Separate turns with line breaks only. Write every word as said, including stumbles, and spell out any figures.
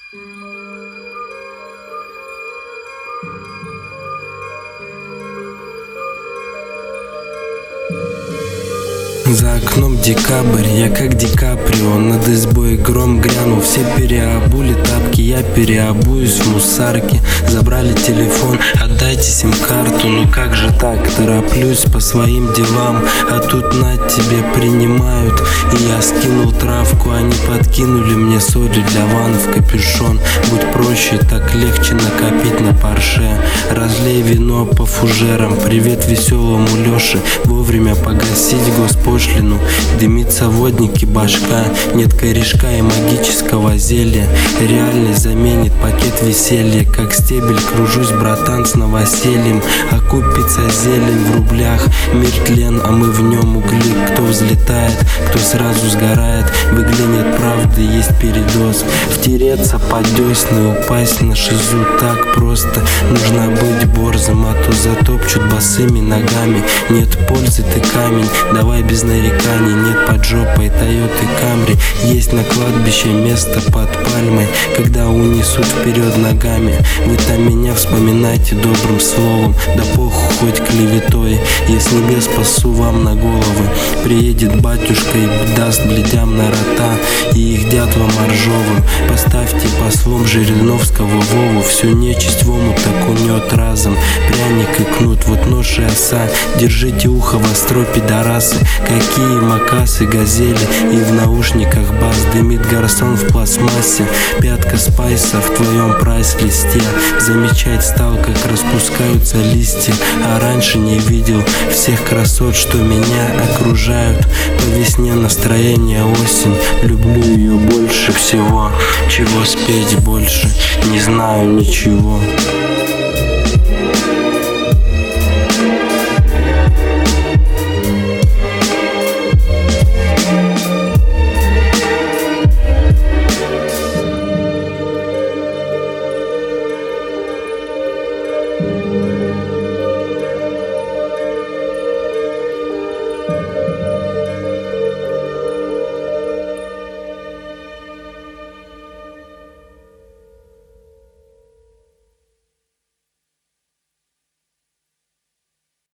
За окном декабрь, я как Ди Каприо. Над избой гром грянул, все переобули тапки. Я переобуюсь в мусарке. Забрали телефон, отдайте сим-карту. Ну как же так, тороплюсь по своим делам, а тут на тебе принимают. И я скинул травку, они подкинули мне соли для ванн в капюшон. Будь проще, так легче накопить на Порше. Разлей вино по фужерам, привет веселому Лёше. Вовремя погасить госпошлину. Дымится водники башка, нет корешка и магического зелья. Реальность заменит пакет веселья. Как стебель кружусь, братан, с новосельем. Окупится зелень в рублях. Мир тлен, а мы в нем угли. Кто взлетает, кто сразу сгорает. В игле нет правды, есть передоз. Втереться под десны, упасть на шизу так просто. Нужно быть борзым, а то затопчут босыми ногами. Нет пользы, ты камень, давай без нареканий. Нет под жопой Тойоты Камри. Есть на кладбище место под пальмой. Когда унесут вперед ногами, вы там меня вспоминайте добрым словом. Да похуй хоть клеветой, я с небес спасу вам на головы. Приедет батюшка и даст бледям на рота и их дятлам моржовым. Поставьте послом Жириновского Вову. Всю нечисть в омут окунет разом. Пряник и кнут, вот нож и оса. Держите ухо востро, пидорасы. Какие макасы, газели. И в наушниках бас. Дымит гарсон в пластмассе. Пятка спайса в твоем прайс-листе. Замечать стал, как распускаются листья. А раньше не видел всех красот, что меня окружают. По весне настроение осень. Люблю ее больше всего. Чего спеть больше, не знаю ничего.